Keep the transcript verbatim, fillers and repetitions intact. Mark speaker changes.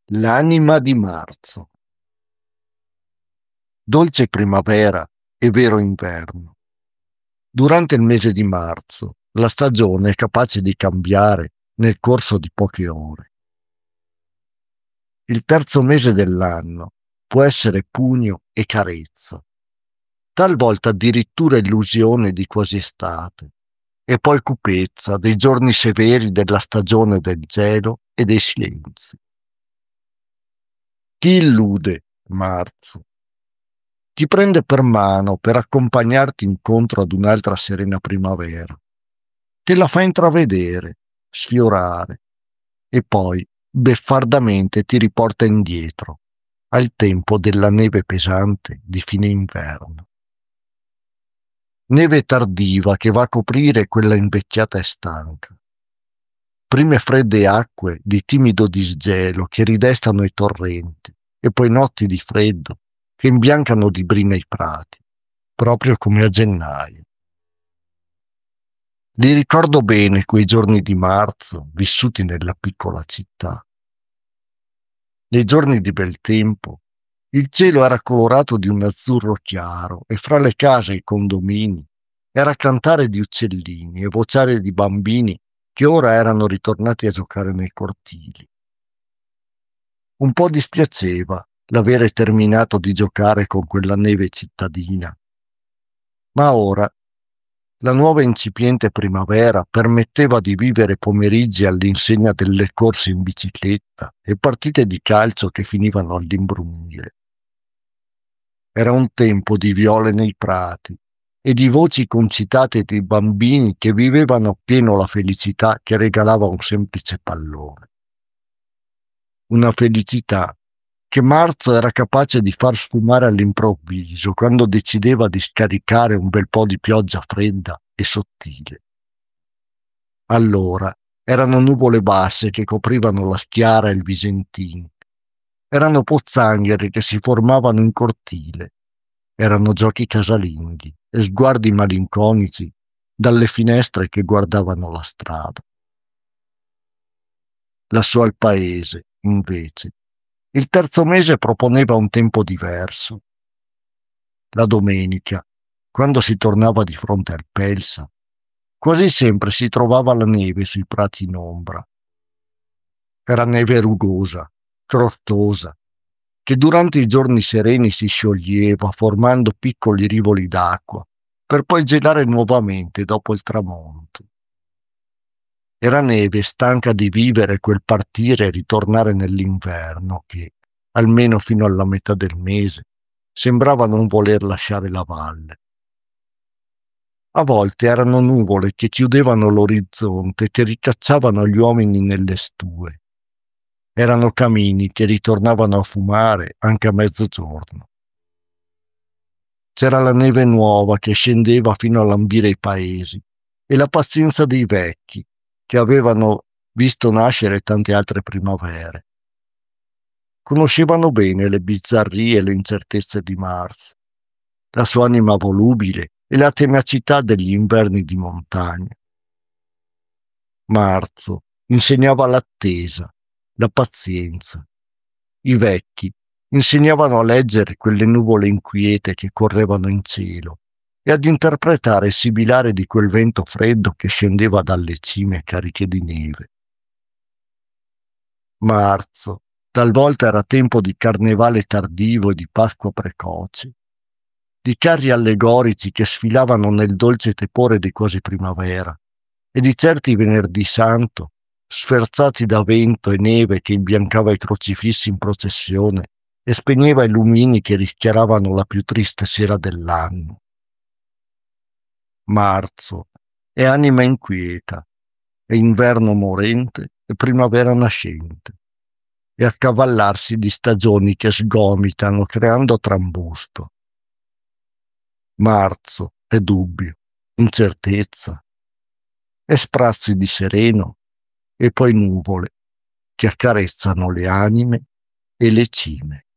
Speaker 1: L'anima di marzo. Dolce primavera e vero inverno. Durante il mese di marzo, la stagione è capace di cambiare nel corso di poche ore. Il terzo mese dell'anno può essere pugno e carezza, talvolta addirittura illusione di quasi estate, e poi cupezza dei giorni severi della stagione del gelo e dei silenzi. Ti illude marzo. Ti prende per mano per accompagnarti incontro ad un'altra serena primavera. Te la fa intravedere, sfiorare, e poi beffardamente ti riporta indietro, al tempo della neve pesante di fine inverno. Neve tardiva che va a coprire quella invecchiata e stanca. Prime fredde acque di timido disgelo che ridestano i torrenti, e poi notti di freddo che imbiancano di brina i prati, proprio come a gennaio. Li ricordo bene quei giorni di marzo vissuti nella piccola città. Nei giorni di bel tempo, il cielo era colorato di un azzurro chiaro e fra le case e i condomini era cantare di uccellini e vociare di bambini che ora erano ritornati a giocare nei cortili. Un po' dispiaceva l'avere terminato di giocare con quella neve cittadina, ma ora la nuova incipiente primavera permetteva di vivere pomeriggi all'insegna delle corse in bicicletta e partite di calcio che finivano all'imbrunire. Era un tempo di viole nei prati e di voci concitate di bambini che vivevano appieno la felicità che regalava un semplice pallone. Una felicità che marzo era capace di far sfumare all'improvviso quando decideva di scaricare un bel po' di pioggia fredda e sottile. Allora erano nuvole basse che coprivano la Schiara e il Visentino. Erano pozzangheri che si formavano in cortile. Erano giochi casalinghi e sguardi malinconici dalle finestre che guardavano la strada. Lassù al paese, invece, il terzo mese proponeva un tempo diverso. La domenica, quando si tornava di fronte al Pelsa, quasi sempre si trovava la neve sui prati in ombra. Era neve rugosa, crottosa, che durante i giorni sereni si scioglieva formando piccoli rivoli d'acqua, per poi gelare nuovamente dopo il tramonto. Era neve stanca di vivere quel partire e ritornare nell'inverno che, almeno fino alla metà del mese, sembrava non voler lasciare la valle. A volte erano nuvole che chiudevano l'orizzonte, che ricacciavano gli uomini nelle stue. Erano camini che ritornavano a fumare anche a mezzogiorno. C'era la neve nuova che scendeva fino a lambire i paesi e la pazienza dei vecchi che avevano visto nascere tante altre primavere. Conoscevano bene le bizzarrie e le incertezze di marzo, la sua anima volubile e la tenacità degli inverni di montagna. Marzo insegnava l'attesa, la pazienza. I vecchi insegnavano a leggere quelle nuvole inquiete che correvano in cielo e ad interpretare il sibilare di quel vento freddo che scendeva dalle cime cariche di neve. Marzo talvolta era tempo di carnevale tardivo e di Pasqua precoce, di carri allegorici che sfilavano nel dolce tepore di quasi primavera e di certi venerdì santo sferzati da vento e neve che imbiancava i crocifissi in processione e spegneva i lumini che rischiaravano la più triste sera dell'anno. Marzo è anima inquieta, è inverno morente e primavera nascente, e accavallarsi di stagioni che sgomitano creando trambusto. Marzo è dubbio, incertezza, è sprazzi di sereno e poi nuvole che accarezzano le anime e le cime.